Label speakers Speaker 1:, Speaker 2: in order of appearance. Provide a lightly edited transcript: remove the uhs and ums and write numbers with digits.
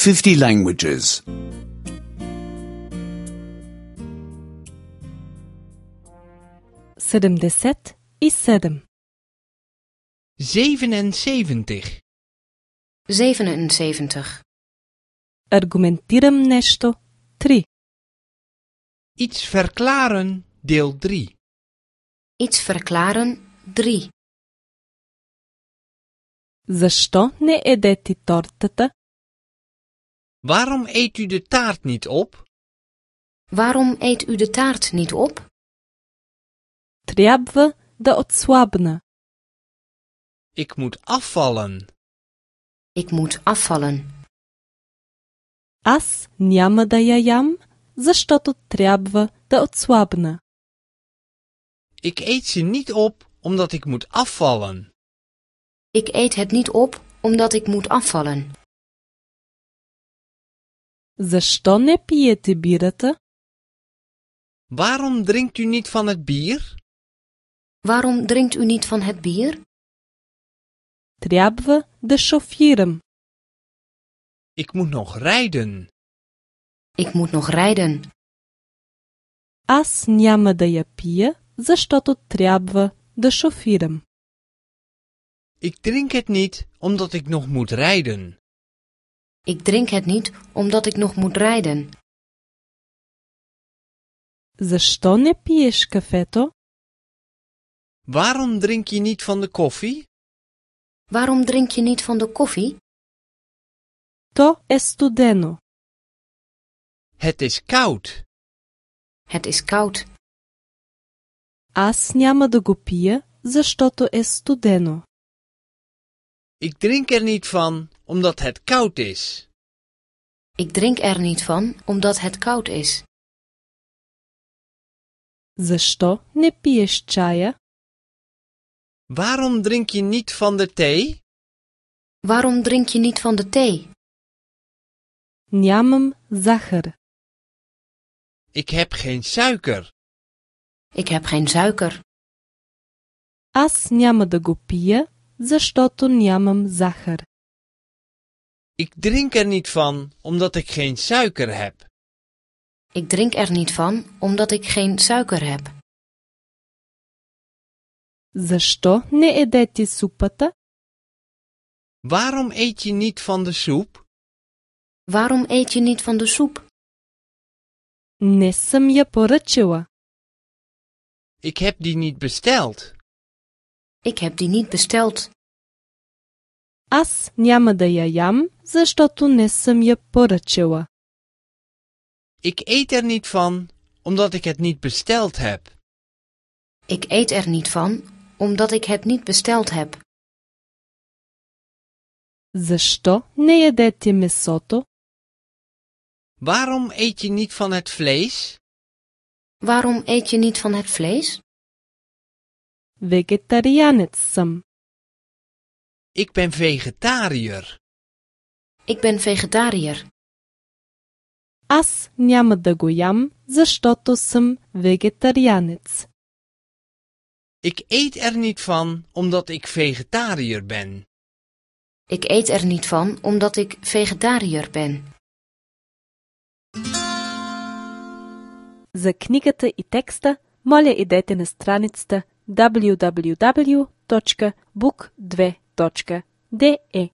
Speaker 1: 50 languages.
Speaker 2: 77.
Speaker 3: 77.
Speaker 4: 77.
Speaker 2: Аргументирам нещо 3.
Speaker 3: Iets verklaren, deel 3.
Speaker 4: Iets verklaren 3.
Speaker 2: Защо не еде ти тортата?
Speaker 3: Waarom eet u de taart niet op?
Speaker 4: Waarom eet u de taart niet op?
Speaker 2: Трябва да отслабна.
Speaker 3: Ik moet afvallen.
Speaker 4: Ik moet afvallen.
Speaker 2: Аз няма да я ям, защото трябва да отслабна.
Speaker 3: Ik eet ze niet op, omdat ik moet afvallen.
Speaker 4: Ik eet het niet op, omdat ik moet afvallen.
Speaker 2: Защо не пиете бирата?
Speaker 3: Waarom drinkt u niet van het bier?
Speaker 4: Waarom drinkt u niet van het bier?
Speaker 2: Трябва да шофирам.
Speaker 3: Ik moet nog rijden.
Speaker 4: Ik moet nog rijden.
Speaker 2: Аз няма да я пия, защото трябва да шофирам.
Speaker 3: Ik drink het niet, omdat ik nog moet rijden.
Speaker 4: Ik drink het niet, omdat ik nog moet rijden.
Speaker 2: Защо не пиеш кафето?
Speaker 3: Waarom drink je niet van de koffie?
Speaker 4: Waarom drink je niet van de koffie?
Speaker 2: То е студено.
Speaker 3: Het is koud.
Speaker 4: Het is koud.
Speaker 2: Аз няма да го пия, защото е студено.
Speaker 3: Ik drink er niet van, omdat het koud is.
Speaker 4: Ik drink er niet van, omdat het koud is.
Speaker 2: Защо не пиеш чая?
Speaker 3: Waarom drink je niet van de thee?
Speaker 4: Waarom drink je niet van de thee?
Speaker 2: Нямам захар.
Speaker 3: Ik heb geen suiker.
Speaker 4: Ik heb geen suiker.
Speaker 2: Аз няма да го пия, защото нямам захар.
Speaker 3: Ik drink er niet van, omdat ik geen suiker heb.
Speaker 4: Ik drink er niet van, omdat ik geen suiker heb.
Speaker 2: Защо не едете супата?
Speaker 3: Waarom eet je niet van de soep?
Speaker 4: Waarom eet je niet van de soep?
Speaker 2: Не съм я поръчала.
Speaker 3: Ik heb die niet besteld.
Speaker 4: Ik heb die niet besteld.
Speaker 2: Аз няма да я ям, защото не съм я поръчала.
Speaker 3: Ik eet er niet van, omdat ik het niet besteld heb.
Speaker 4: Ik eet er niet van, omdat ik het niet besteld heb.
Speaker 2: Защо не ядете месото?
Speaker 3: Waarom eet je niet van het vlees?
Speaker 4: Waarom eet je niet van het vlees?
Speaker 2: Вегетарианец съм.
Speaker 3: Ik ben vegetariër.
Speaker 4: Ik ben vegetariër.
Speaker 2: Аз няма да го ям, защото съм вегетарианец.
Speaker 3: Ik eet er niet van, omdat ik vegetariër ben.
Speaker 4: Ik eet er niet van, omdat ik vegetariër ben.
Speaker 2: За книгата и текста, моля идете на страницата www.book2.de.